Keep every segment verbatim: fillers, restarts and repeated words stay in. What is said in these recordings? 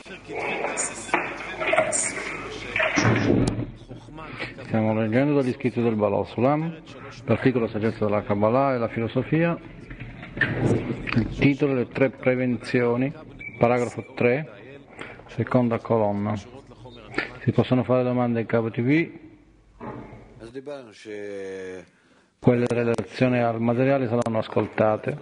Stiamo leggendo dagli scritti del Baal Sulam, l'articolo Saggezza della Kabbalah e la filosofia, il titolo Le tre prevenzioni, paragrafo tre, seconda colonna. Si possono fare domande in Cavo T V, quelle in relazione al materiale saranno ascoltate.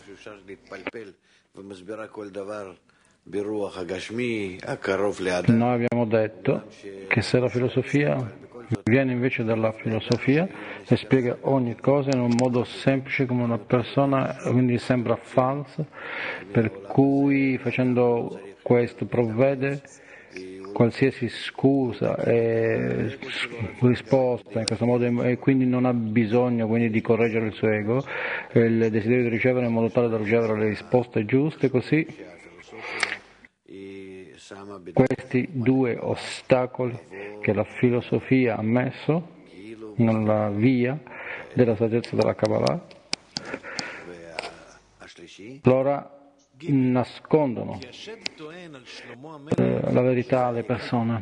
Noi abbiamo detto che se la filosofia viene invece dalla filosofia e spiega ogni cosa in un modo semplice come una persona, quindi sembra falso, per cui facendo questo provvede qualsiasi scusa e risposta in questo modo, e quindi non ha bisogno quindi di correggere il suo ego e il desiderio di ricevere in modo tale da ricevere le risposte giuste. Così questi due ostacoli che la filosofia ha messo nella via della saggezza della Kabbalah allora nascondono eh, la verità alle persone,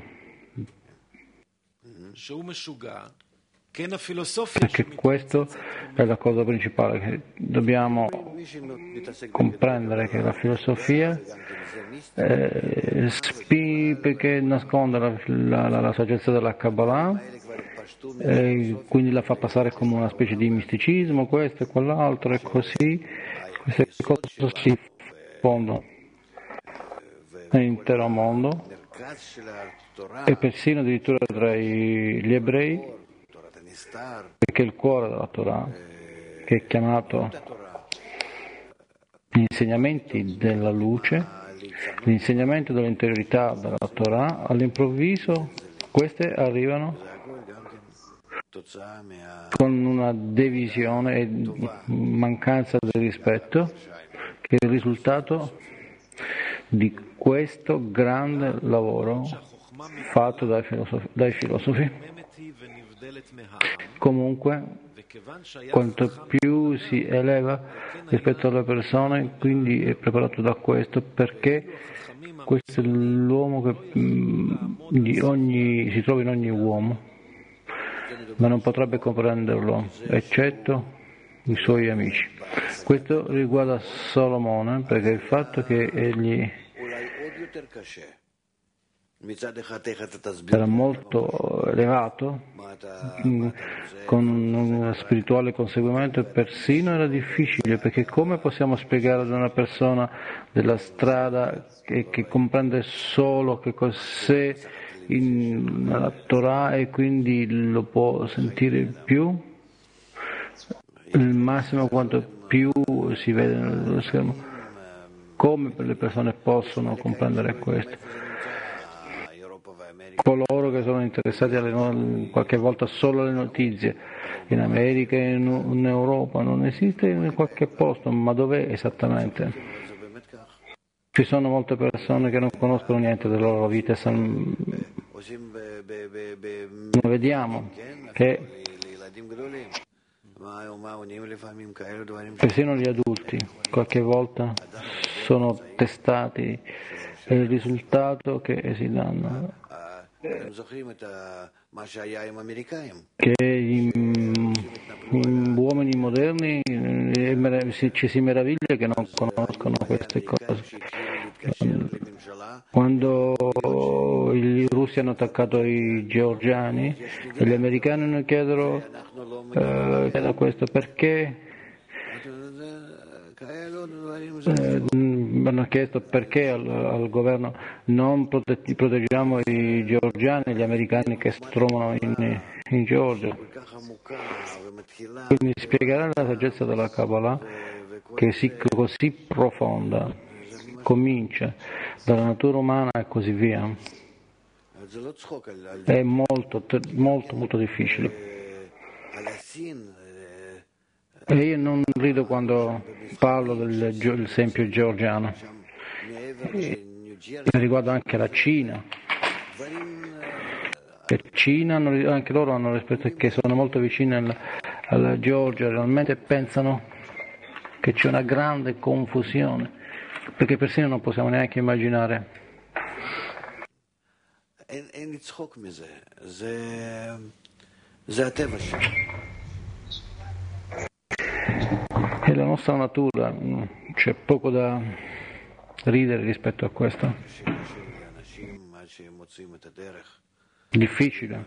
perché questo è la cosa principale, che dobbiamo comprendere che la filosofia eh, spi, perché nasconde la, la, la, la saggezza della Kabbalah, eh, quindi la fa passare come una specie di misticismo, questo e quell'altro, e così queste cose si diffondono nell'intero mondo e persino addirittura tra i, gli ebrei, perché il cuore della Torah, che è chiamato gli insegnamenti della luce, l'insegnamento dell'interiorità della Torah, all'improvviso queste arrivano con una divisione e mancanza di rispetto, che è il risultato di questo grande lavoro fatto dai filosofi. Dai filosofi. Comunque, quanto più si eleva rispetto alle persone, quindi è preparato da questo, perché questo è l'uomo che mh, ogni, si trova in ogni uomo, ma non potrebbe comprenderlo, eccetto i suoi amici. Questo riguarda Solomone, perché il fatto che egli era molto elevato, con un spirituale conseguimento, e persino era difficile, perché come possiamo spiegare ad una persona della strada che, che comprende solo che cos'è in, nella Torah e quindi lo può sentire più, il massimo quanto più si vede nello schermo, come le persone possono comprendere questo? Coloro che sono interessati alle no- qualche volta solo alle notizie, in America e in, in Europa non esiste in qualche posto, ma dov'è esattamente? Ci sono molte persone che non conoscono niente della loro vita, e san... vediamo che persino gli adulti qualche volta sono testati, e il risultato che si danno che gli uomini moderni eh, ci si meraviglia che non conoscono queste cose. Quando i russi hanno attaccato i georgiani e gli americani hanno chiedono, eh, chiedono questo perché Eh, hanno chiesto perché al, al governo non prote- proteggiamo i georgiani e gli americani che si trovano in, in Georgia. Quindi spiegare la saggezza della Kabbalah, che è così profonda, comincia dalla natura umana e così via, è molto, molto, molto difficile. E io non rido quando parlo dell'esempio georgiano, e riguardo anche la Cina. La Cina, anche loro hanno rispetto, che sono molto vicine alla, alla Georgia, realmente pensano che c'è una grande confusione, perché persino non possiamo neanche immaginare È la nostra natura, c'è poco da ridere rispetto a questo. Difficile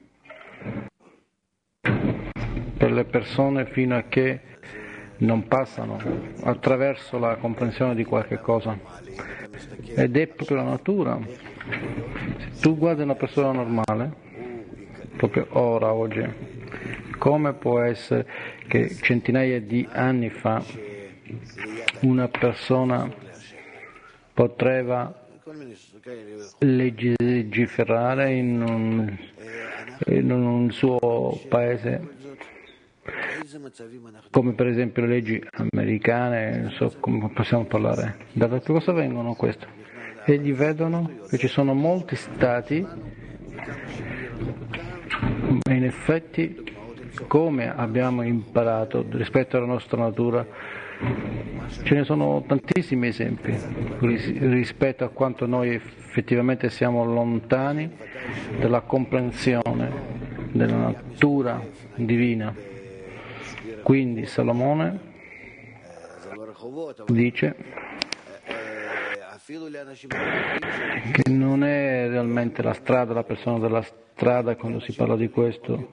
per le persone fino a che non passano attraverso la comprensione di qualche cosa. Ed è proprio la natura. Se tu guardi una persona normale, proprio ora, oggi, come può essere che centinaia di anni fa una persona poteva legiferare in un, in un suo paese, come per esempio le leggi americane, non so come possiamo parlare. Da che cosa vengono queste? Egli vedono che ci sono molti stati, e in effetti, come abbiamo imparato rispetto alla nostra natura, ce ne sono tantissimi esempi rispetto a quanto noi effettivamente siamo lontani dalla comprensione della natura divina. Quindi Salomone dice che non è realmente la strada, la persona della strada quando si parla di questo,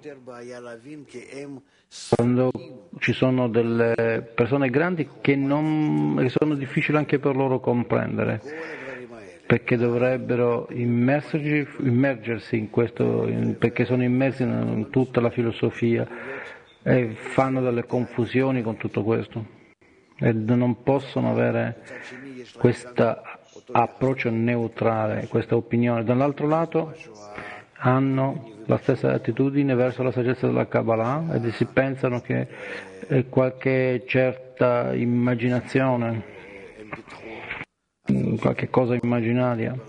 quando ci sono delle persone grandi che, non, che sono difficili anche per loro comprendere, perché dovrebbero immergersi, immergersi in questo, in, perché sono immersi in tutta la filosofia e fanno delle confusioni con tutto questo e non possono avere questo approccio neutrale, questa opinione. Dall'altro lato hanno la stessa attitudine verso la saggezza della Kabbalah ed si pensano che qualche certa immaginazione, qualche cosa immaginaria,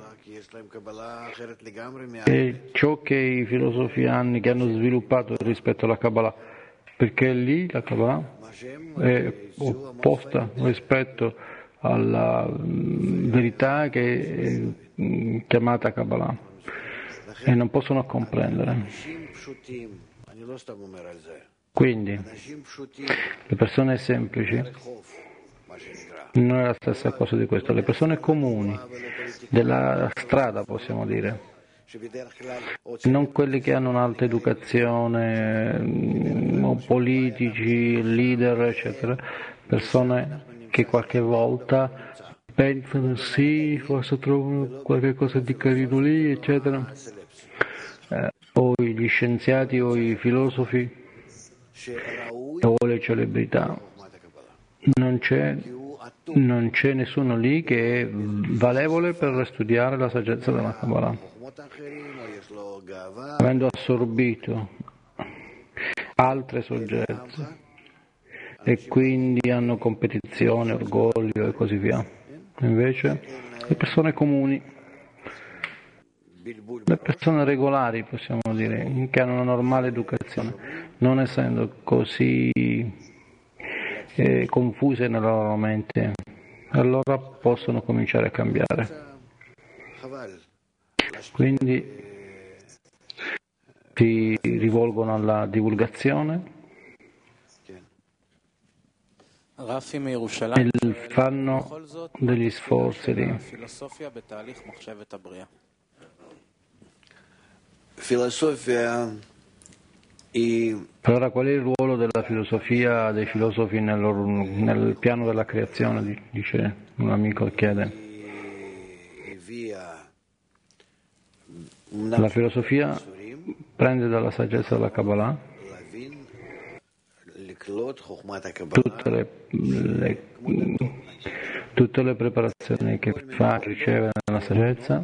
è ciò che i filosofi hanno, che hanno sviluppato rispetto alla Kabbalah, perché lì la Kabbalah è opposta rispetto alla verità che è chiamata Kabbalah e non possono comprendere. Quindi le persone semplici non è la stessa cosa di questo, le persone comuni della strada, possiamo dire, non quelli che hanno un'alta educazione, o politici, leader, eccetera, persone che qualche volta pensano sì, forse trovano qualche cosa di carino lì, eccetera, eh, o gli scienziati o i filosofi o le celebrità. Non c'è, non c'è nessuno lì che è valevole per studiare la saggezza della Kabbalah. Avendo assorbito altre saggezze e quindi hanno competizione, orgoglio e così via. Invece le persone comuni, le persone regolari, possiamo dire, che hanno una normale educazione, non essendo così eh, confuse nella loro mente, allora possono cominciare a cambiare. Quindi si rivolgono alla divulgazione e fanno degli sforzi lì. Allora qual è il ruolo della filosofia, dei filosofi nel, loro, nel piano della creazione, dice un amico che chiede. La filosofia prende dalla saggezza della Kabbalah tutte le, le, tutte le preparazioni che fa, che riceve nella saggezza,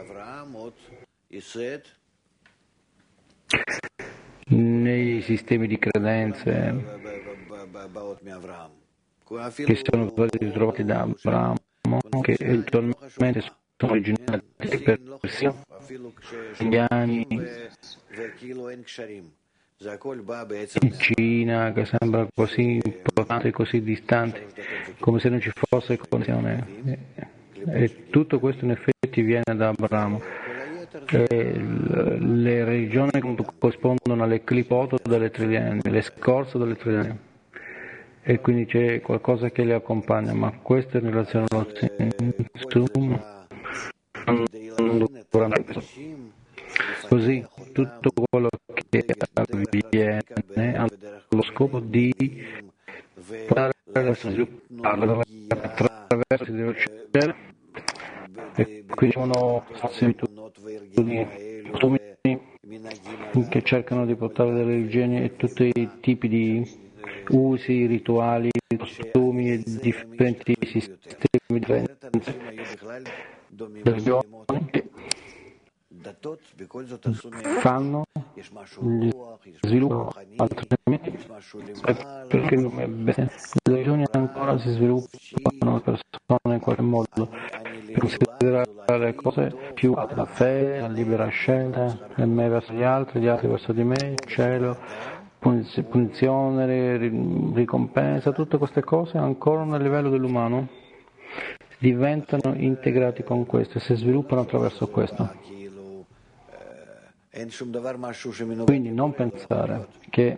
nei sistemi di credenze che sono stati ritrovati da Abramo, che eventualmente sono originati persino negli anni in Cina, che sembra così importante e così distante, come se non ci fosse connessione. E tutto questo in effetti viene da Abramo. e le religioni corrispondono alle clipoto delle trileni, le scorze delle trileni, e quindi c'è qualcosa che le accompagna, ma questo in relazione allo Stum non dovrà andare così. Così tutto quello che avviene ha lo scopo di portare la persona a svilupparla attraverso il cielo, e qui sono similitudini che cercano di portare le religioni e tutti i tipi di usi, rituali, costumi e differenti sistemi di religione che fanno gli sviluppo altrimenti, perché le religioni ancora si sviluppano, le persone in qualche modo per considerare le cose più alte, la fede, la libera scelta, e me verso gli altri, gli altri verso di me, cielo, punizione, ricompensa, tutte queste cose ancora nel livello dell'umano diventano integrati con questo e si sviluppano attraverso questo. Quindi non pensare che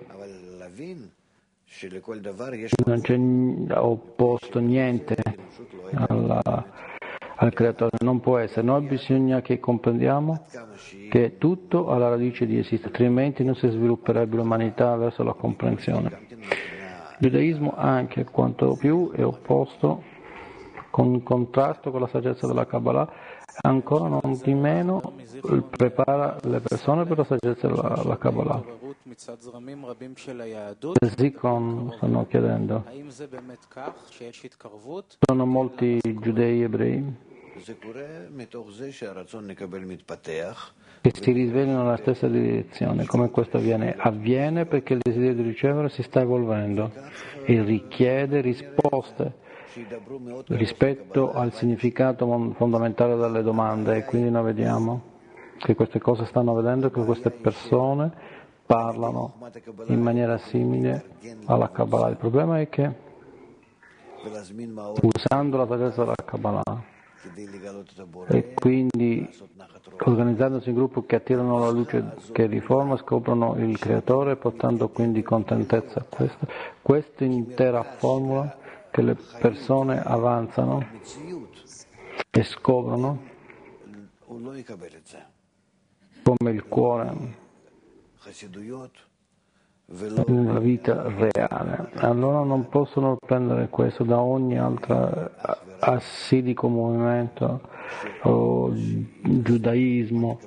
non c'è opposto niente alla, al creatore, non può essere. Noi bisogna che comprendiamo che tutto ha la radice di esistere, altrimenti non si svilupperebbe l'umanità verso la comprensione. Il giudaismo anche quanto più è opposto, con contrasto con la saggezza della Kabbalah, ancora non di meno prepara le persone per la saggezza della, della Kabbalah. Zikon stanno chiedendo, sono molti giudei ebrei che si risvegliano nella stessa direzione. Come questo avviene? Avviene perché il desiderio di ricevere si sta evolvendo e richiede risposte rispetto al significato fondamentale delle domande, e quindi noi vediamo che queste cose stanno vedendo che queste persone parlano in maniera simile alla Kabbalah. Il problema è che usando la saggezza della Kabbalah e quindi organizzandosi in gruppi che attirano la luce che riforma, scoprono il creatore, portando quindi contentezza a questo, questa intera formula che le persone avanzano e scoprono come il cuore nella vita reale. Allora non possono prendere questo da ogni altro assidico movimento o giudaismo,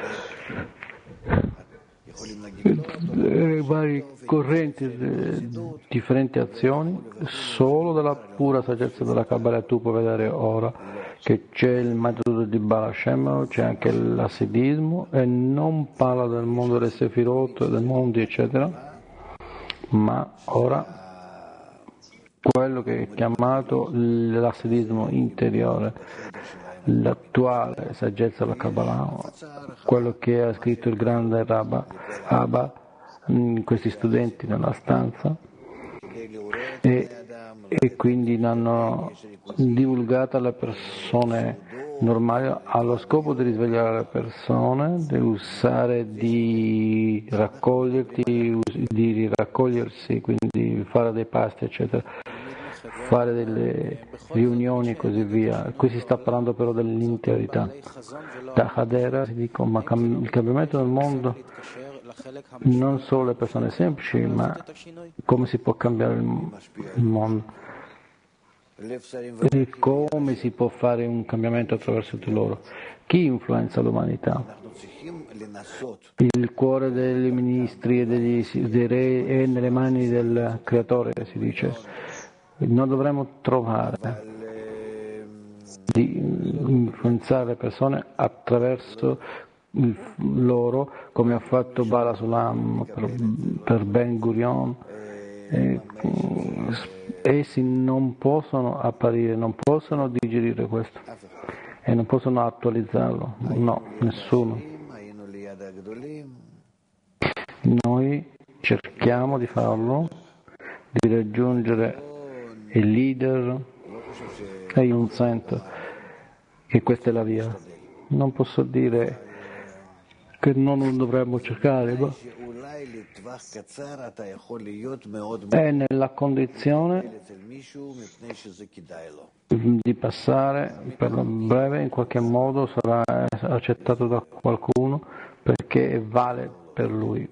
le varie correnti, differenti azioni. Solo dalla pura saggezza della Kabbalah tu puoi vedere ora che c'è il metodo di Baal Hashem, c'è anche l'assidismo, e non parla del mondo delle Sefirot, del mondo eccetera, ma ora quello che è chiamato l'assidismo interiore, l'attuale saggezza della Kabbalah, quello che ha scritto il grande Rabba Abba, questi studenti nella stanza, e, e quindi l'hanno divulgata alle persone normali allo scopo di risvegliare le persone, di usare, di raccoglierti, di raccogliersi, quindi fare dei pasti eccetera, fare delle riunioni e così via. Qui si sta parlando però dell'interità. Da Hadera si dice, ma cam- il cambiamento del mondo non solo le persone semplici, ma come si può cambiare il, il mondo e come si può fare un cambiamento attraverso di loro. Chi influenza l'umanità? Il cuore dei ministri e degli, dei re è nelle mani del creatore, si dice. Noi dovremmo trovare di influenzare le persone attraverso il, loro, come ha fatto Bala Sulam per, per Ben Gurion. E, essi non possono apparire, non possono digerire questo e non possono attualizzarlo, no, nessuno. Noi cerchiamo di farlo, di raggiungere il leader, e io non sento che questa è la via. Non posso dire che non dovremmo cercare, ma è nella condizione di passare per breve, in qualche modo sarà accettato da qualcuno perché vale per lui,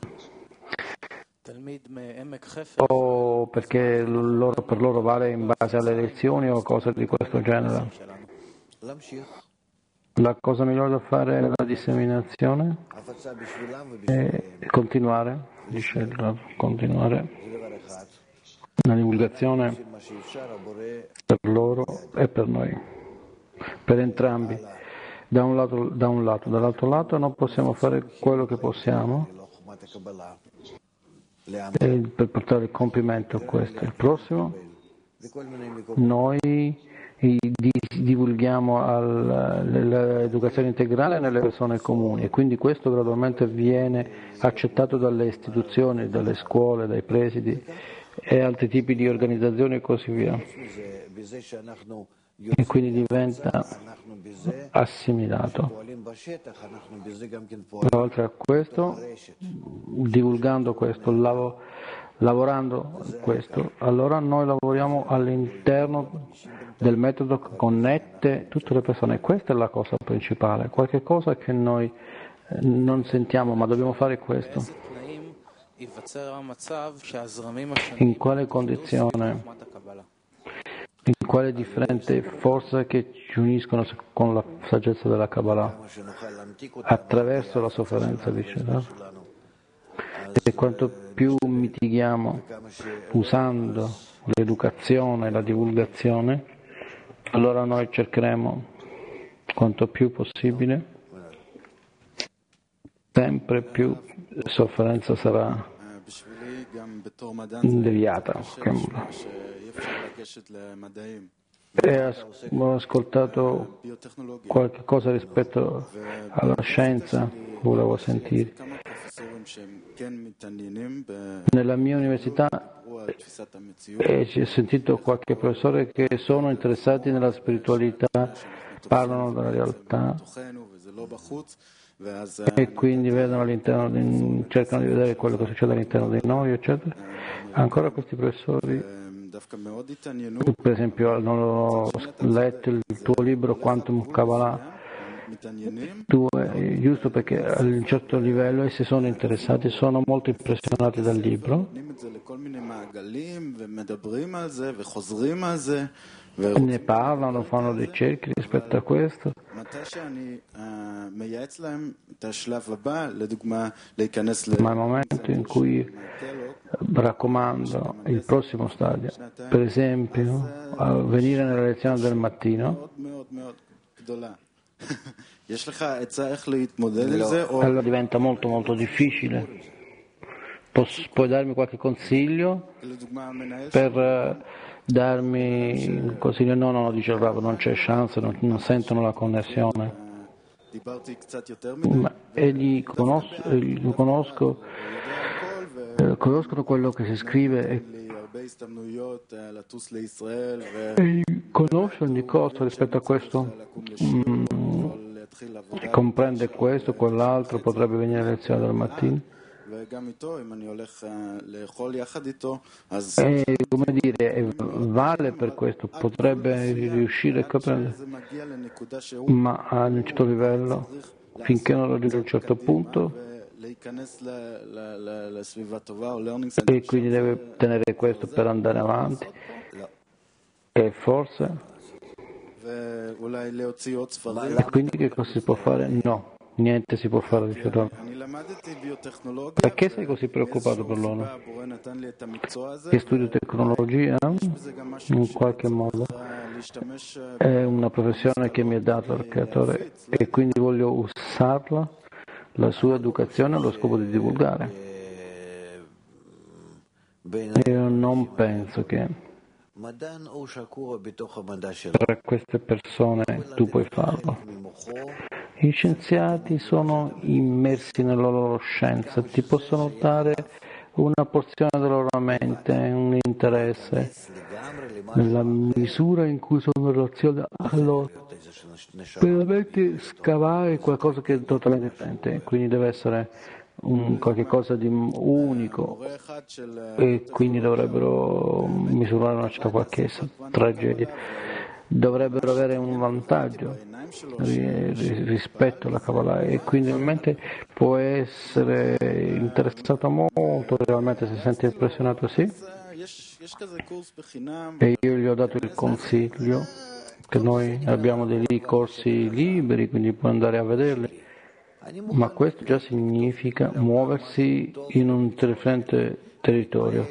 o perché loro, per loro vale in base alle lezioni o cose di questo genere. La cosa migliore da fare è la disseminazione e continuare, dice, continuare la divulgazione per loro e per noi, per entrambi. Da un lato, da un lato, dall'altro lato non possiamo fare quello che possiamo per portare il compimento a questo. Il prossimo, noi divulghiamo l'educazione integrale nelle persone comuni e quindi questo gradualmente viene accettato dalle istituzioni, dalle scuole, dai presidi e altri tipi di organizzazioni e così via, e quindi diventa assimilato. Oltre a questo, divulgando questo, lav- lavorando questo, allora noi lavoriamo all'interno del metodo che connette tutte le persone. Questa è la cosa principale, qualche cosa che noi non sentiamo, ma dobbiamo fare questo. In quale condizione, in quale differente forza che ci uniscono con la saggezza della Kabbalah attraverso la sofferenza, dice, no? E quanto più mitighiamo usando l'educazione e la divulgazione, allora noi cercheremo quanto più possibile, sempre più sofferenza sarà deviata. E ho ascoltato qualche cosa rispetto alla scienza, volevo sentire. Nella mia università eh, ho sentito qualche professore che sono interessati nella spiritualità, parlano della realtà e quindi vedono all'interno di, cercano di vedere quello che succede all'interno di noi, eccetera. Ancora questi professori, per esempio, hanno letto il tuo libro Quantum Kabbalah, tu, eh, giusto perché a un certo livello essi sono interessati, sono molto impressionati dal libro, ne parlano, fanno dei cerchi rispetto a questo. Ma nel momento in cui raccomando il prossimo stadio, per esempio, a venire nella lezione del mattino, allora diventa molto molto difficile. Posso, puoi darmi qualche consiglio per uh, darmi un consiglio? No, no, dice il Rav, non c'è chance, non, non sentono la connessione. Ma egli conosco, lo conosco, eh, conoscono quello che si scrive e, e conoscono di cosa rispetto a questo. Mm, comprende questo, quell'altro, potrebbe venire a lezione del mattino. E, come dire, vale per questo, potrebbe riuscire a capire, ma a un certo livello, finché non raggiunge un certo punto, e quindi deve tenere questo per andare avanti, e forse, e quindi che cosa si può fare? No. Niente si può fare, dice Rav. Perché sei così preoccupato per loro? Che studio tecnologia? In qualche modo è una professione che mi ha dato il creatore e quindi voglio usarla, la sua educazione, allo scopo di divulgare. Io non penso che per queste persone tu puoi farlo. Gli scienziati sono immersi nella loro scienza, ti possono dare una porzione della loro mente, un interesse, nella misura in cui sono in relazione a loro. veramente scavare qualcosa che è totalmente differente, quindi deve essere un qualche cosa di unico e quindi dovrebbero misurare una certa qualche tragedia, dovrebbero avere un vantaggio rispetto alla Kabbalah e quindi realmente può essere interessato molto, realmente si sente impressionato, sì, e io gli ho dato il consiglio che noi abbiamo dei corsi liberi, quindi può andare a vederli, ma questo già significa muoversi in un differente territorio.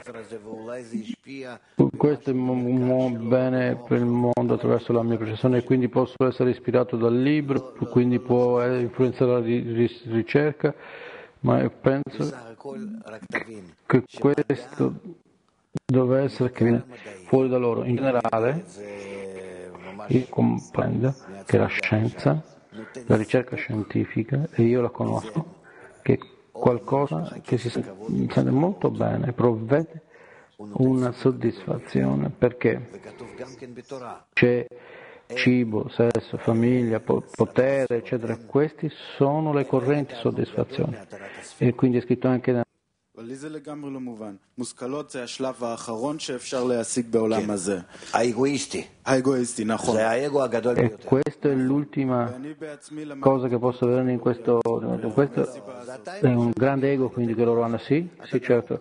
Questo è un bene per il mondo attraverso la mia processione e quindi posso essere ispirato dal libro, quindi può influenzare la ricerca, ma penso che questo deve essere che viene fuori da loro. In generale, io comprendo che la scienza, la ricerca scientifica, e io la conosco, che è qualcosa che si sente molto bene, provvede una soddisfazione, perché c'è cibo, sesso, famiglia, potere, eccetera. Questi sono le correnti soddisfazioni. E quindi è scritto anche nella לי זה לגמרי לא מובן. מושכלות זה השלב האחרון שאפשר להשיג בעולם הזה. האגואיסטי. האגואיסטי, נכון. זה האגו הגדול ביותר. E questa è l'ultima cosa che posso vedere in questo. Questo è un grande ego, quindi che loro hanno, sì, sì, certo.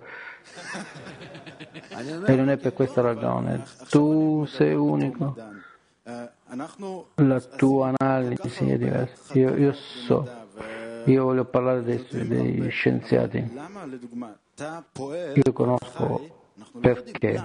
E non è per questa ragione. Tu sei unico. La tua analisi è diversa. Io, io so. Io voglio parlare dei, dei scienziati. Io conosco perché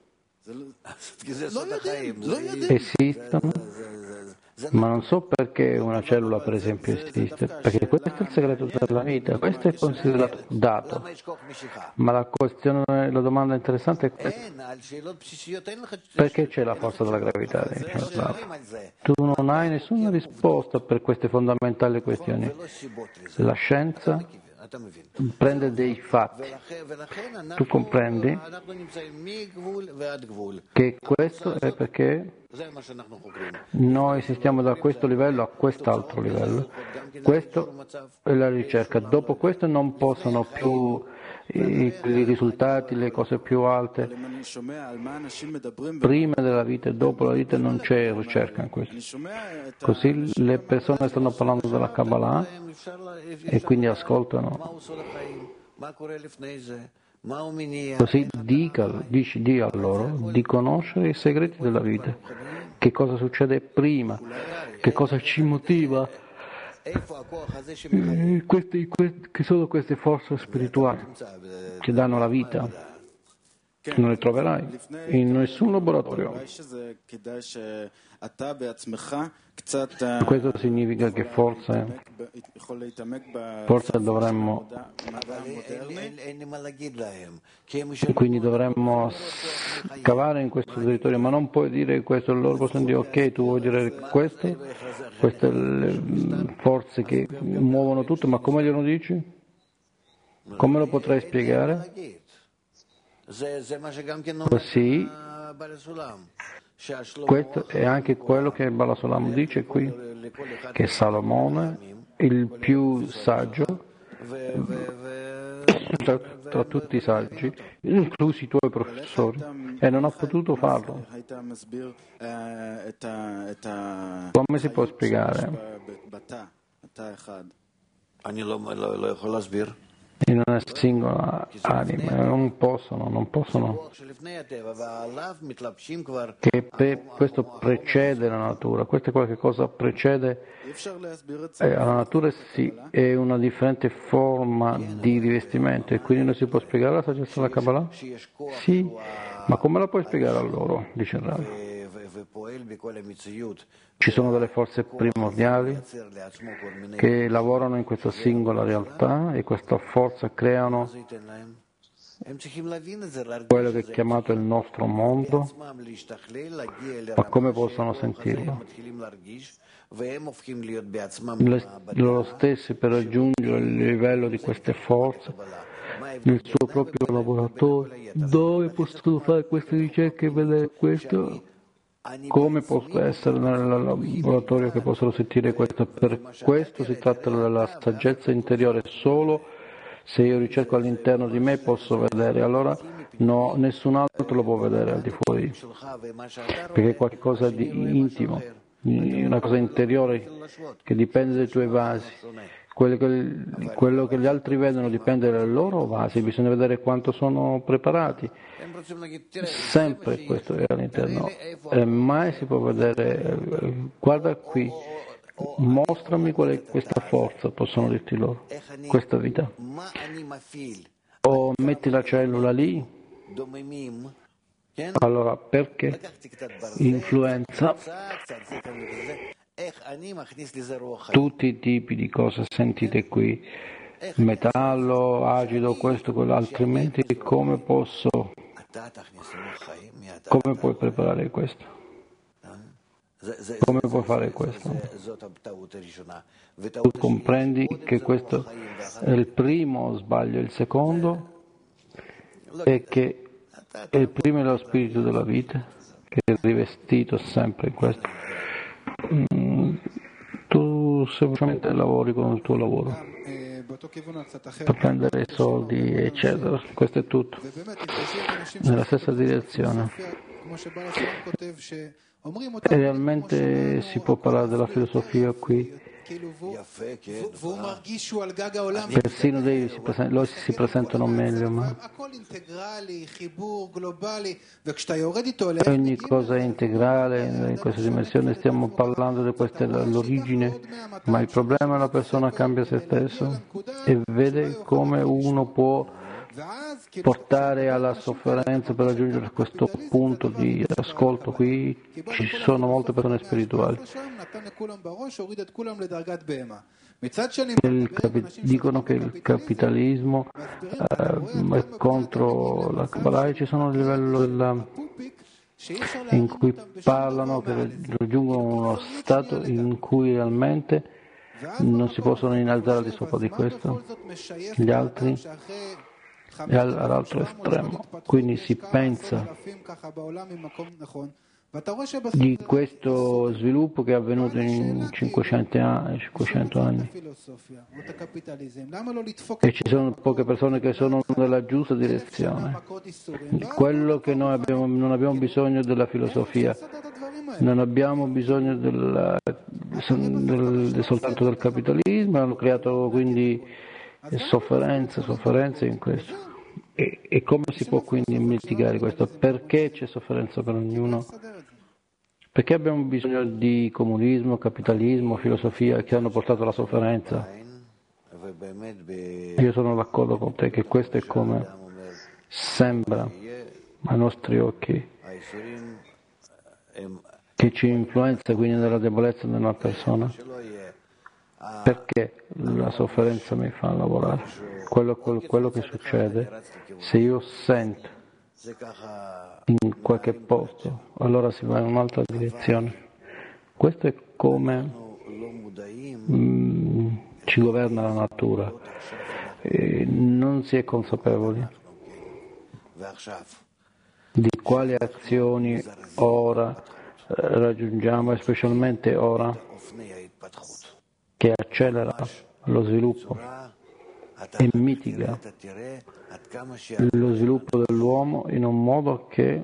esistono, ma non so perché una cellula, per esempio, esiste, perché questo è il segreto della vita, questo è considerato dato. Ma la questione, la domanda interessante è questa: perché c'è la forza della gravità? Tu non hai nessuna risposta per queste fondamentali questioni. La scienza prende dei fatti. Tu comprendi che questo è perché noi esistiamo da questo livello a quest'altro livello. Questo è la ricerca. Dopo questo non possono più i, i risultati, le cose più alte. Prima della vita e dopo la vita non c'è ricerca in questo. Così le persone stanno parlando della Kabbalah e quindi ascoltano. Così dica, dici, di a loro di conoscere i segreti della vita, che cosa succede prima, che cosa ci motiva, eh, questi, questi, che sono queste forze spirituali che danno la vita. Non le troverai in nessun laboratorio. Questo significa che forse, forse dovremmo, quindi dovremmo scavare in questo territorio, ma non puoi dire questo, loro possono dire ok, tu vuoi dire questo, queste le forze che muovono tutto, ma come glielo dici? Come lo potrai spiegare? Così, questo è anche quello che il Bala Sulam dice qui, che Salomone, il più saggio tra, tra tutti i saggi, inclusi i tuoi professori, e non ha potuto farlo. Come si può spiegare? In una singola anima, non possono, non possono, che pe, questo precede la natura, questo è qualche cosa precede eh, la natura, sì, è una differente forma di rivestimento e quindi non si può spiegare la saggezza della Kabbalah? Sì, ma come la puoi spiegare a loro? Dice il Rabbi. Ci sono delle forze primordiali che lavorano in questa singola realtà e questa forza creano quello che è chiamato il nostro mondo, ma come possono sentirlo? Le, loro stessi per raggiungere il livello di queste forze nel suo proprio laboratorio, dove possono fare queste ricerche e vedere questo? come può essere nel laboratorio che possono sentire questo? Per questo si tratta della saggezza interiore. Solo se io ricerco all'interno di me posso vedere, allora no, nessun altro lo può vedere al di fuori, perché è qualcosa di intimo, una cosa interiore che dipende dai tuoi vasi. Quello che, quello che gli altri vedono dipende dai loro vasi, bisogna vedere quanto sono preparati. Sempre questo è all'interno, e mai si può vedere, guarda qui, mostrami qual è questa forza, possono dirti loro, questa vita. O metti la cellula lì, allora perché? Influenza. Tutti i tipi di cose sentite qui, metallo, acido, questo, quello, altrimenti come posso, come puoi preparare questo? Come puoi fare questo? Tu comprendi che questo è il primo sbaglio, il secondo è che il primo è lo spirito della vita, che è rivestito sempre in questo. Mm, tu semplicemente lavori con il tuo lavoro per prendere i soldi, eccetera. Questo è tutto, nella stessa direzione. E realmente si può parlare della filosofia qui. Persino dei si present- loro si presentano meglio, ma ogni cosa è integrale in questa dimensione. Stiamo parlando di questa l'origine, ma il problema è la persona cambia se stesso e vede come uno può portare alla sofferenza per raggiungere questo punto di ascolto. Qui ci sono molte persone spirituali. Capi- dicono che il capitalismo eh, è contro la Kabbalah, e ci sono a livello della, in cui parlano che raggiungono uno stato in cui realmente non si possono innalzare al di sopra di questo. Gli altri è all'altro estremo, quindi si pensa di questo sviluppo che è avvenuto in cinquecento anni, cinquecento anni, e ci sono poche persone che sono nella giusta direzione. Quello che noi abbiamo, non abbiamo bisogno della filosofia, non abbiamo bisogno della, del, soltanto del capitalismo, hanno creato quindi sofferenze, sofferenze in questo. E, e come si può quindi mitigare questo? Perché c'è sofferenza per ognuno? Perché abbiamo bisogno di comunismo, capitalismo, filosofia che hanno portato alla sofferenza? Io sono d'accordo con te che questo è come sembra ai nostri occhi, che ci influenza quindi nella debolezza della persona. Perché la sofferenza mi fa lavorare? Quello, quello, quello che succede, se io sento in qualche posto, allora si va in un'altra direzione. Questo è come mm, ci governa la natura. E non si è consapevoli di quali azioni ora eh, raggiungiamo, e specialmente ora che accelera lo sviluppo e mitiga lo sviluppo dell'uomo in un modo che,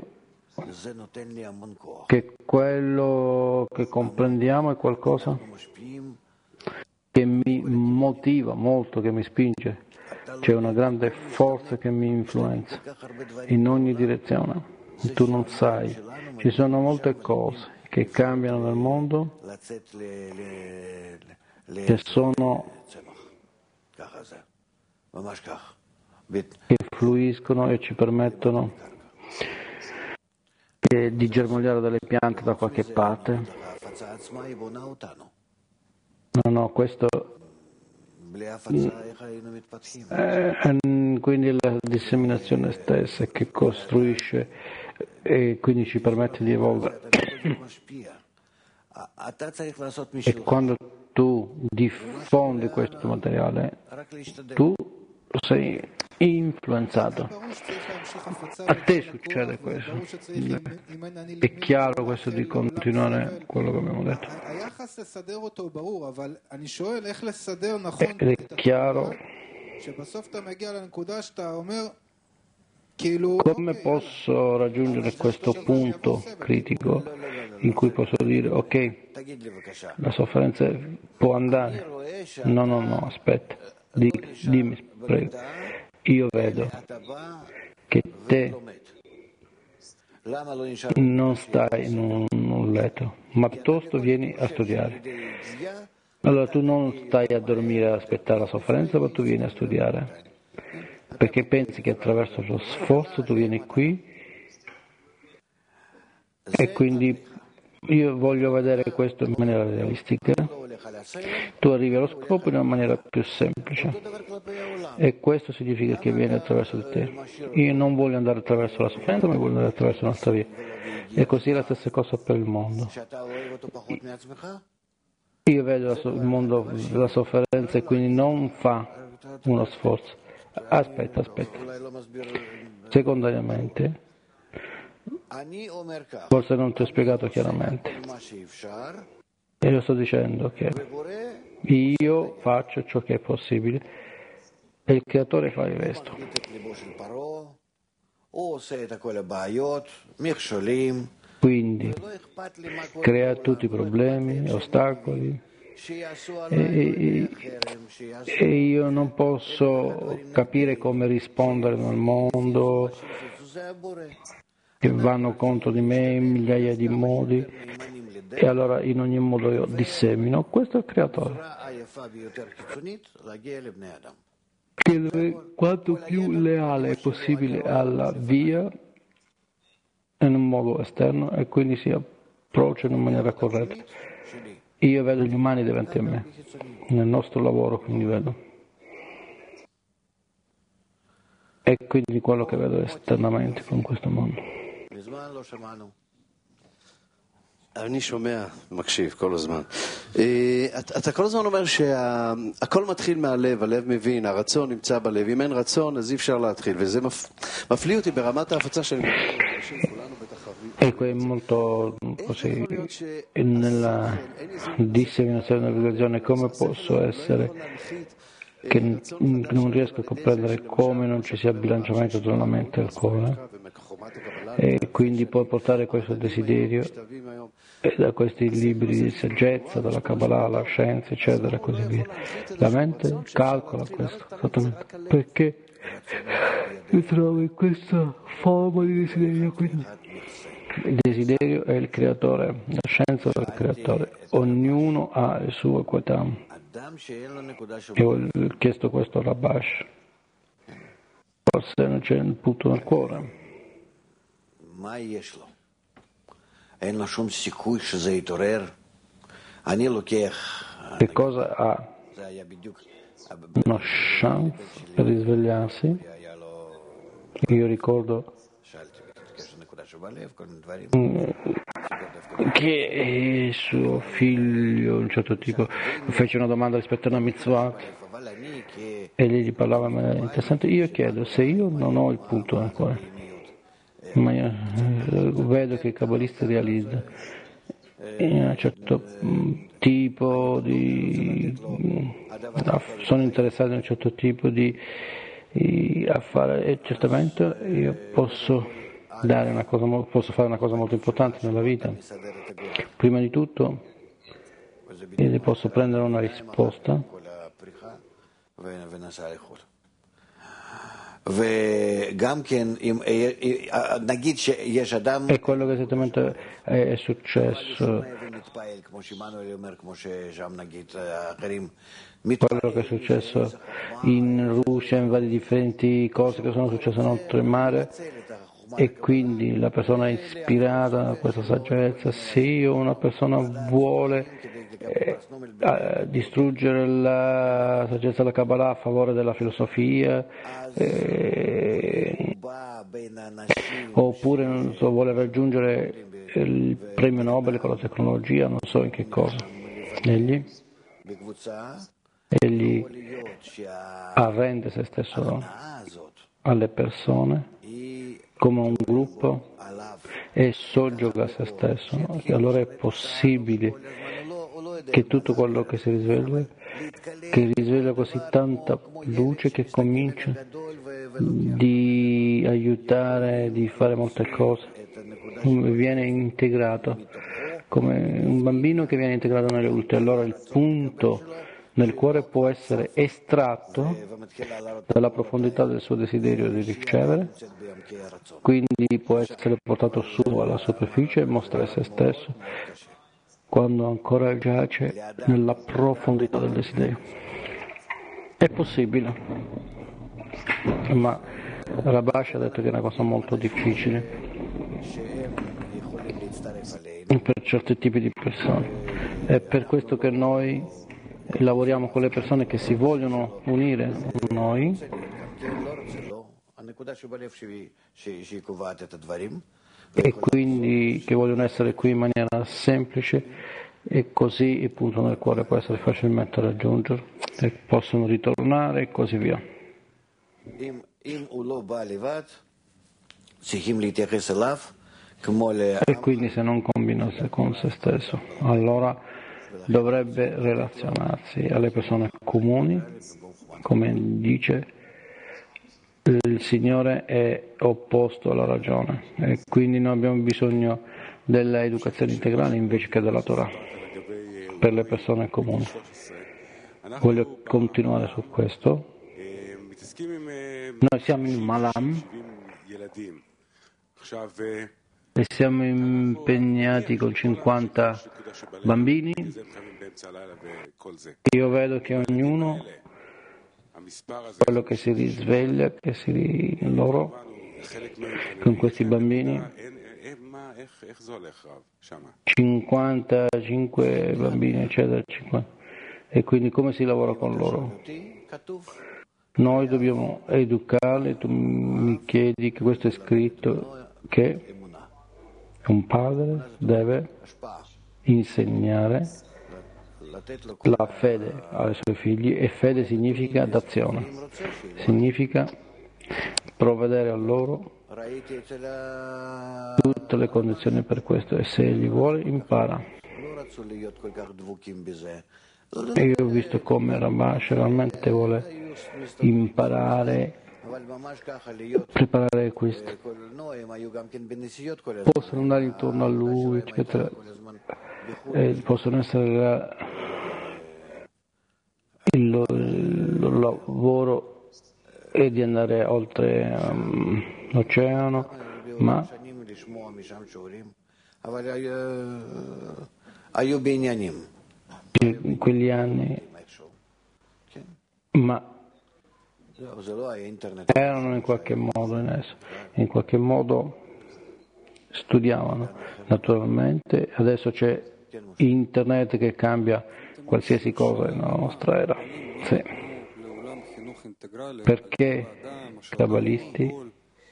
che quello che comprendiamo è qualcosa che mi motiva molto, che mi spinge. C'è una grande forza che mi influenza in ogni direzione. Tu non sai, ci sono molte cose che cambiano nel mondo, che sono che fluiscono e ci permettono che, di germogliare delle piante da qualche parte. No, no, questo è, è quindi la disseminazione stessa che costruisce e quindi ci permette di evolvere. E quando tu diffondi questo materiale, tu sei influenzato. A te succede questo. È chiaro questo di continuare quello che abbiamo detto. Ed è chiaro. Come posso raggiungere questo punto critico in cui posso dire ok, la sofferenza può andare? No, no, no, aspetta, Dì, dimmi, prego. Io vedo che te non stai in un, un letto, ma piuttosto vieni a studiare. Allora tu non stai a dormire ad aspettare la sofferenza, ma tu vieni a studiare. Perché pensi che attraverso lo sforzo tu vieni qui e quindi io voglio vedere questo in maniera realistica. Tu arrivi allo scopo in una maniera più semplice e questo significa che viene attraverso di te. Io non voglio andare attraverso la sofferenza, ma voglio andare attraverso un'altra via. E così è la stessa cosa per il mondo. Io vedo il mondo della sofferenza e quindi non fa uno sforzo. Aspetta, aspetta. Secondariamente, forse non ti ho spiegato chiaramente. E io sto dicendo che io faccio ciò che è possibile e il creatore fa il resto. Quindi crea tutti i problemi, ostacoli. E, e io non posso capire come rispondere nel mondo che vanno contro di me in migliaia di modi e allora in ogni modo io dissemino. Questo è il creatore che deve quanto più leale è possibile alla via in un modo esterno e quindi si approccia in maniera corretta. Io vedo gli umani davanti a me, nel nostro lavoro, quindi vedo. E quindi quello che vedo esternamente con questo mondo. אני שומע, מקשיב כל הזמן. אתה כל הזמן אומר שהכל מתחיל מהלב, הלב מבין, הרצון נמצא בלב. אם אין רצון, אז אי אפשר להתחיל. וזה מפליא אותי ברמת ההפצה שאני מדבר עם אנשים, כולנו בטח חווים. Ecco, è molto così, nella disseminazione della vibrazione, come posso essere che non riesco a comprendere come non ci sia bilanciamento tra la mente e il cuore e quindi può portare questo desiderio e da questi libri di saggezza, dalla Kabbalah, la scienza, eccetera, e così via. La mente calcola questo, esattamente, perché si trova in questa forma di desiderio, quindi il desiderio è il creatore, la scienza è il creatore, ognuno ha il suo quetam. Io ho chiesto questo a Rabash, forse non c'è un punto nel cuore. Che cosa ha? Una chance per risvegliarsi? Io ricordo che suo figlio, un certo tipo, fece una domanda rispetto a una mitzvah e lei gli parlava in maniera interessante. Io chiedo, se io non ho il punto nel cuore, ma io vedo che il kabbalista realizza in un certo tipo di sono interessato in un certo tipo di, di affare e certamente io posso dare una cosa, posso fare una cosa molto importante nella vita. Prima di tutto io posso prendere una risposta e quello che esattamente è successo, quello che è successo in Russia, in varie differenti cose che sono successe oltremare, e quindi la persona è ispirata da questa saggezza. Se una persona vuole eh, distruggere la saggezza della Kabbalah a favore della filosofia, eh, oppure non so, vuole raggiungere il premio Nobel con la tecnologia, non so in che cosa, egli, egli arrende se stesso alle persone come un gruppo e soggioga se stesso, no? E allora è possibile che tutto quello che si risveglia, che risveglia così tanta luce che comincia di aiutare, di fare molte cose, viene integrato come un bambino che viene integrato nelle ultime. Allora il punto nel cuore può essere estratto dalla profondità del suo desiderio di ricevere, quindi può essere portato su alla superficie e mostrare se stesso quando ancora giace nella profondità del desiderio. È possibile, ma Rabash ha detto che è una cosa molto difficile per certi tipi di persone. È per questo che noi lavoriamo con le persone che si vogliono unire a noi e quindi che vogliono essere qui in maniera semplice, e così il punto nel cuore può essere facilmente raggiungere e possono ritornare e così via. E quindi se non combina con se stesso, allora dovrebbe relazionarsi alle persone comuni, come dice il Signore è opposto alla ragione, e quindi noi abbiamo bisogno dell'educazione integrale invece che della Torah per le persone comuni. Voglio continuare su questo. Noi siamo in Malam e siamo impegnati con cinquanta bambini. Io vedo che ognuno, quello che si risveglia, che si loro con questi bambini, cinquantacinque bambini eccetera, cinquanta. E quindi come si lavora con loro? Noi dobbiamo educarli. Tu mi chiedi che questo è scritto, che un padre deve insegnare la fede ai suoi figli, e fede significa d'azione, significa provvedere a loro tutte le condizioni per questo, e se egli vuole impara. E io ho visto come Rabash realmente vuole imparare, preparare questo. Possono andare intorno a lui, eccetera, e possono essere il, il lavoro è di andare oltre um, l'oceano, ma in quegli anni, ma erano in qualche modo in esso, in qualche modo studiavano. Naturalmente adesso c'è internet che cambia qualsiasi cosa nella nostra era. Sì. Perché cabalisti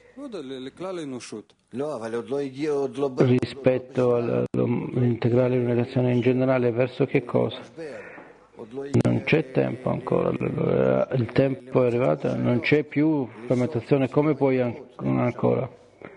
rispetto all'integrale unificazione in generale, verso che cosa? Non c'è tempo ancora, il tempo è arrivato, non c'è più fermentazione. Come puoi ancora?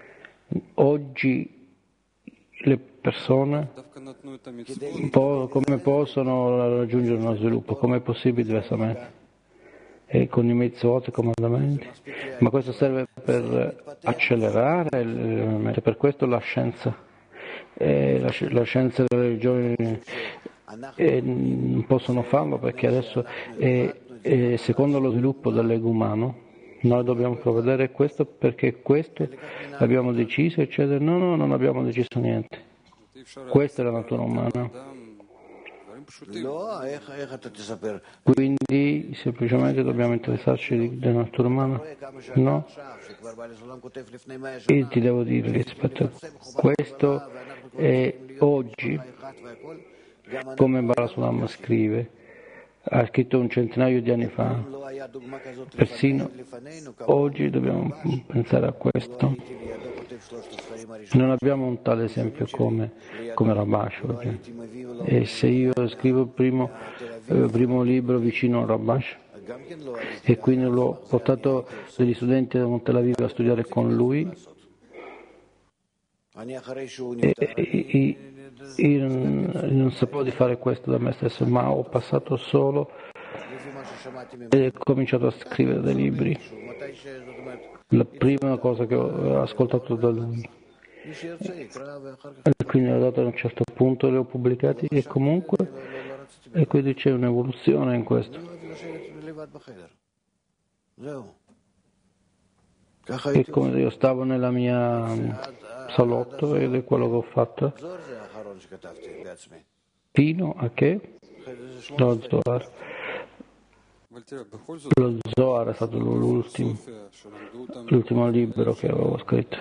Oggi le persone po- come possono raggiungere uno sviluppo? Come è possibile diversamente? E con i mitzvot e i comandamenti? Ma questo serve per accelerare, per questo la scienza, eh, la, la scienza e le religioni eh, non possono farlo, perché adesso è, è secondo lo sviluppo dell'ego umano. Noi dobbiamo provvedere questo perché questo l'abbiamo deciso, eccetera. No, no, non abbiamo deciso niente. Questa è la natura umana. Quindi semplicemente dobbiamo interessarci della natura umana? No. E ti devo dire rispetto a questo, è oggi, come Barasulam scrive, ha scritto un centinaio di anni fa, persino oggi dobbiamo pensare a questo. Non abbiamo un tale esempio come, come Rabash oggi. E se io scrivo il primo, eh, primo libro vicino a Rabash, e quindi l'ho portato degli studenti da Tel Aviv a studiare con lui, E, e, io non sapevo di fare questo da me stesso, ma ho passato solo e ho cominciato a scrivere dei libri. La prima cosa che ho ascoltato da lui. E quindi ho dato a un certo punto, li ho pubblicati e comunque, e quindi c'è un'evoluzione in questo. E come io stavo nella mia salotto ed è quello che ho fatto fino a che lo Zohar lo Zohar è stato l'ultimo l'ultimo libro che avevo scritto,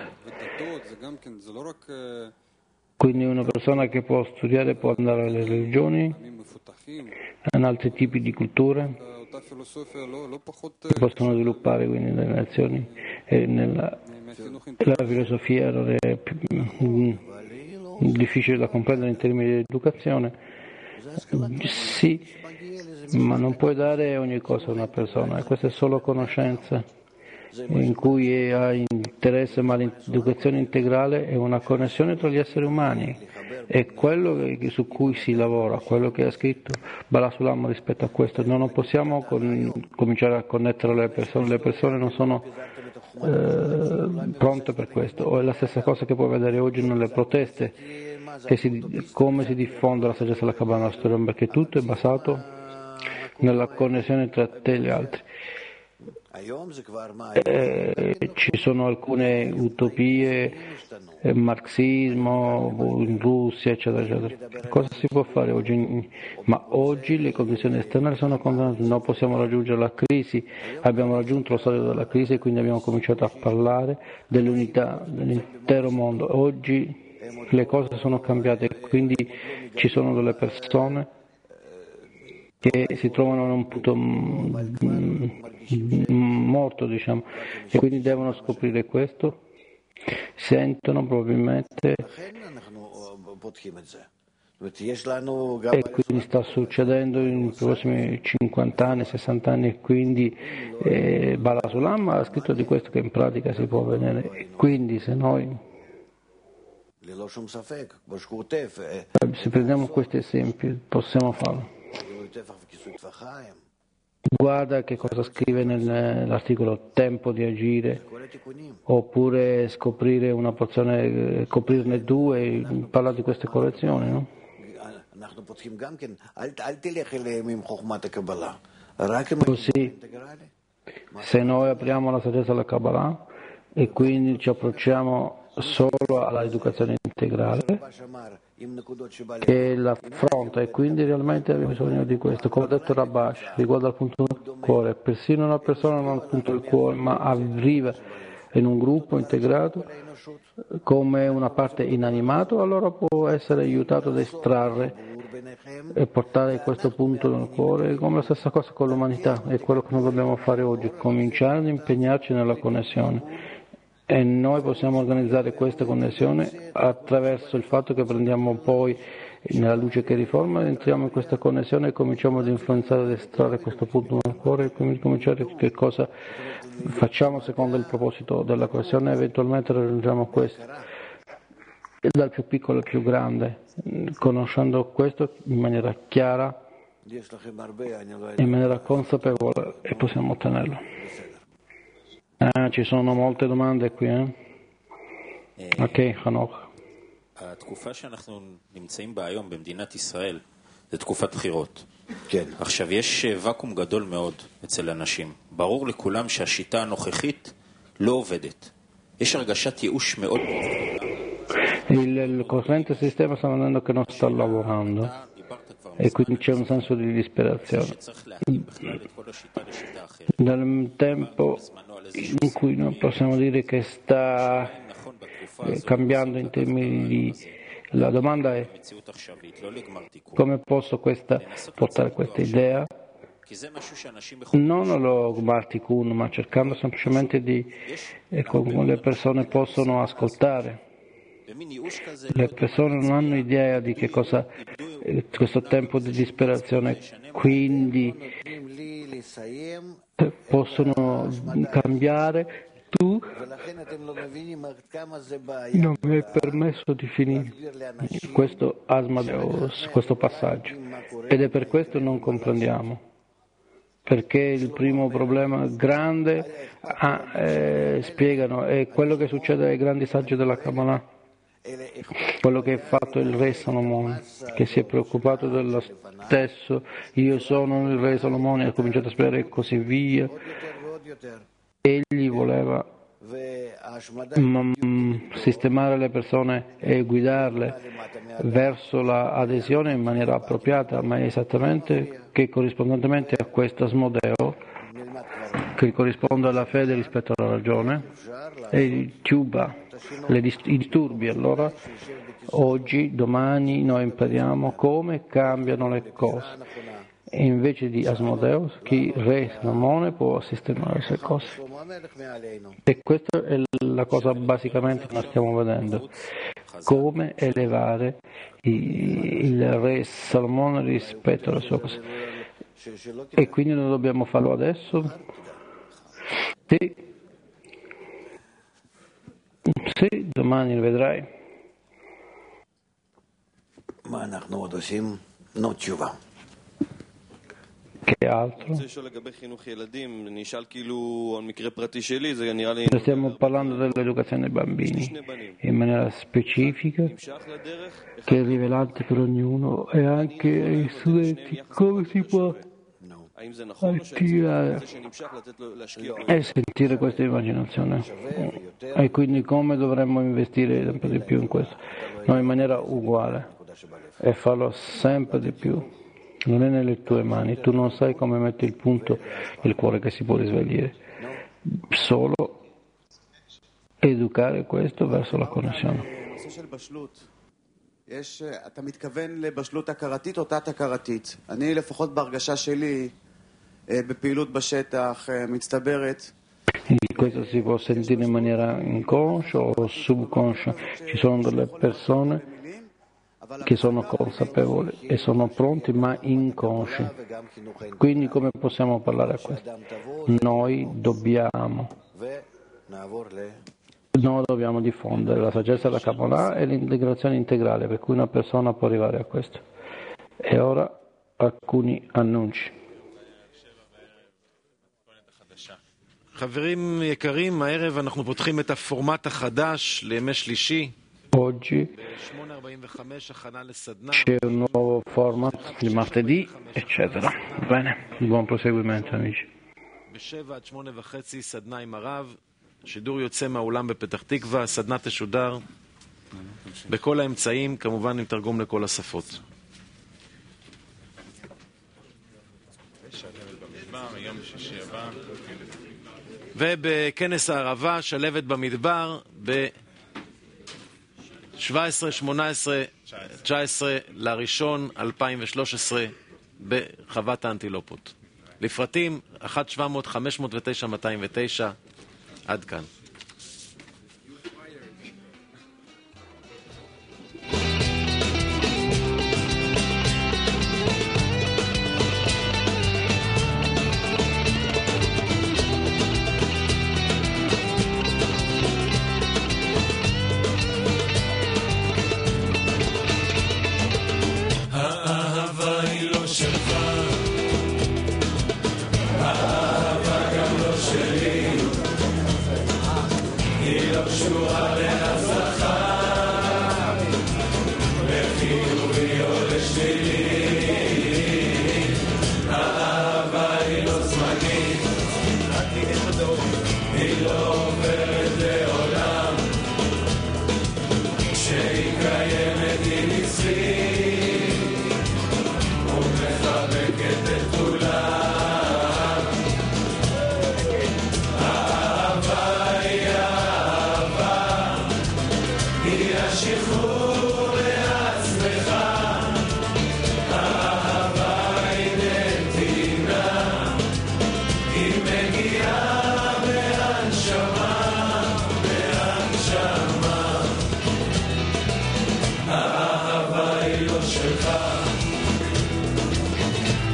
quindi una persona che può studiare può andare alle religioni, in altri tipi di culture si possono sviluppare quindi nelle nazioni e nella la filosofia non è più, mm, difficile da comprendere in termini di educazione, sì, ma non puoi dare ogni cosa a una persona, e questa è solo conoscenza in cui ha interesse, ma l'educazione integrale è una connessione tra gli esseri umani, è quello che, su cui si lavora, quello che ha scritto Bala Sulam rispetto a questo. Non possiamo con, cominciare a connettere le persone, le persone non sono eh, pronte per questo. O è la stessa cosa che puoi vedere oggi nelle proteste, che si, come si diffonde la saggezza della Kabbalah nella storia, perché tutto è basato nella connessione tra te e gli altri. Eh, ci sono alcune utopie, eh, marxismo in Russia, eccetera, eccetera. Cosa si può fare oggi? Ma oggi le condizioni esterne sono condannate, non possiamo raggiungere la crisi, abbiamo raggiunto lo stadio della crisi e quindi abbiamo cominciato a parlare dell'unità dell'intero mondo. Oggi le cose sono cambiate, quindi ci sono delle persone che si trovano in un punto morto, diciamo, e quindi devono scoprire questo, sentono probabilmente, e quindi sta succedendo in prossimi cinquanta anni, sessanta anni, e quindi eh, Bala Sulam ha scritto di questo, che in pratica si può vedere, e quindi se noi se prendiamo questi esempi possiamo farlo. Guarda che cosa scrive nell'articolo Tempo di agire, oppure scoprire una porzione, coprirne due, parla di queste correzioni, no? Così, se noi apriamo la saggezza della Kabbalah e quindi ci approcciamo solo all'educazione integrale, che l'affronta, e quindi realmente abbiamo bisogno di questo, come ha detto Rabash, riguardo al punto del cuore. Persino una persona non al punto del cuore, ma arriva in un gruppo integrato come una parte inanimata, allora può essere aiutato ad estrarre e portare questo punto nel cuore, come la stessa cosa con l'umanità. È quello che noi dobbiamo fare oggi, cominciare ad impegnarci nella connessione. E noi possiamo organizzare questa connessione attraverso il fatto che prendiamo poi nella luce che riforma, entriamo in questa connessione e cominciamo ad influenzare, ad estrarre questo punto nel cuore, e quindi cominciare che cosa facciamo secondo il proposito della connessione, e eventualmente raggiungiamo questo. E dal più piccolo al più grande, conoscendo questo in maniera chiara, in maniera consapevole, e possiamo ottenerlo. Ah, ci sono molte domande qui, eh? Ok, חנוך. התקופה שאנחנו נמצאים בה היום במדינת ישראל זה תקופת בחירות. כן. עכשיו יש ואקום גדול מאוד אצל אנשים. ברור לכולם שהשיטה הנוכחית לא עובדת. יש הרגשת ייאוש מאוד מאוד. Il, il corrente sistema sta andando che non sta lavorando, e quindi c'è un senso di disperazione. Nel tempo in cui noi possiamo dire che sta eh, cambiando in termini di... La domanda è: come posso questa, portare questa idea non allo Gmartikun, ma cercando semplicemente di eh, come le persone possono ascoltare. Le persone non hanno idea di che cosa eh, questo tempo di disperazione, quindi possono cambiare tu non mi hai permesso di finire questo Asmodeus, questo passaggio, ed è per questo non comprendiamo, perché il primo problema grande ah, eh, spiegano è quello che succede ai grandi saggi della Kabbalah, quello che ha fatto il re Salomone, che si è preoccupato dello stesso, io sono il re Salomone, ha cominciato a spiegare e così via. Egli voleva mm, sistemare le persone e guidarle verso l'adesione in maniera appropriata, ma è esattamente che corrispondentemente a questo Asmodeo, che corrisponde alla fede rispetto alla ragione, e il Tuba, le dist- i disturbi. Allora, oggi, domani, noi impariamo come cambiano le cose. E invece di Asmodeus, chi re Salomone può sistemare queste cose. E questa è la cosa basicamente che noi stiamo vedendo. Come elevare il re Salomone rispetto alle sue cose. E quindi noi dobbiamo farlo adesso? Sì. Sì, domani lo vedrai. Ma אנחנו עוד עושים? נו תשובה. Che altro? Stiamo parlando dell'educazione dei bambini in maniera specifica, che è rivelante per ognuno, e anche ai studenti come si può attirare e sentire questa immaginazione, e quindi come dovremmo investire sempre di più in questo, no, in maniera uguale, e farlo sempre di più. Non è nelle tue mani, tu non sai come metti il punto, il cuore che si può risvegliare, solo educare questo verso la connessione. אתה מתכוון לבשלות הכרתית או תת-הכרתית? אני לפחות בהרגשה שלי, בפעילות בשטח מצטברת. Questo si può sentire in maniera inconscia o subconscia. Ci sono delle persone che sono consapevoli e sono pronti ma inconsci. Quindi come possiamo parlare a questo? Noi dobbiamo noi dobbiamo diffondere la saggezza della Kabbalah e l'integrazione integrale, per cui una persona può arrivare a questo. E ora alcuni annunci. חברים יקרים, הערב אנחנו פותחים את הפורמט החדש לימי שלישי. Oggi c'è un nuovo format di martedì, eccetera. Bene, buon proseguimento amici. ב-שבע עד שמונה וחצי סדנה עם הרב, שידור יוצא מהאולם בפתח תקווה, סדנה תשודר בכל האמצעים, כמובן עם תרגום לכל השפות. ובכנס הערבה, שלבת במדבר, ב... שבע עשרה, שמונה עשרה, תשע עשרה לראשון אלפיים ושלוש עשרה בחוות האנטילופות. לפרטים אחת שבע מאות חמש מאות ותשע מאתיים ותשע. עד כאן.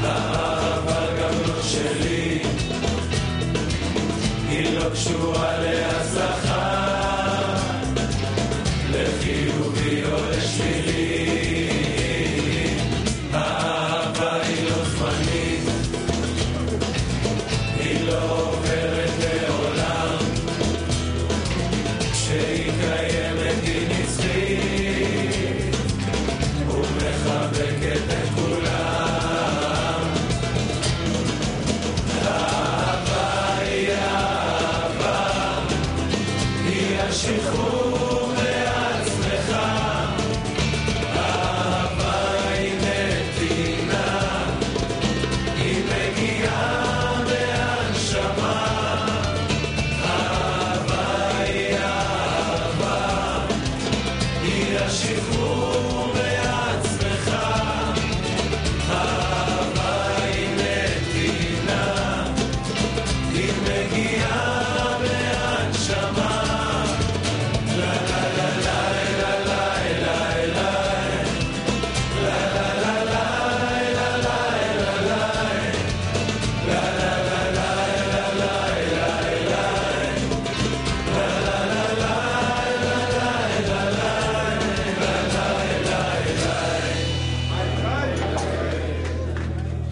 היא לא קשורה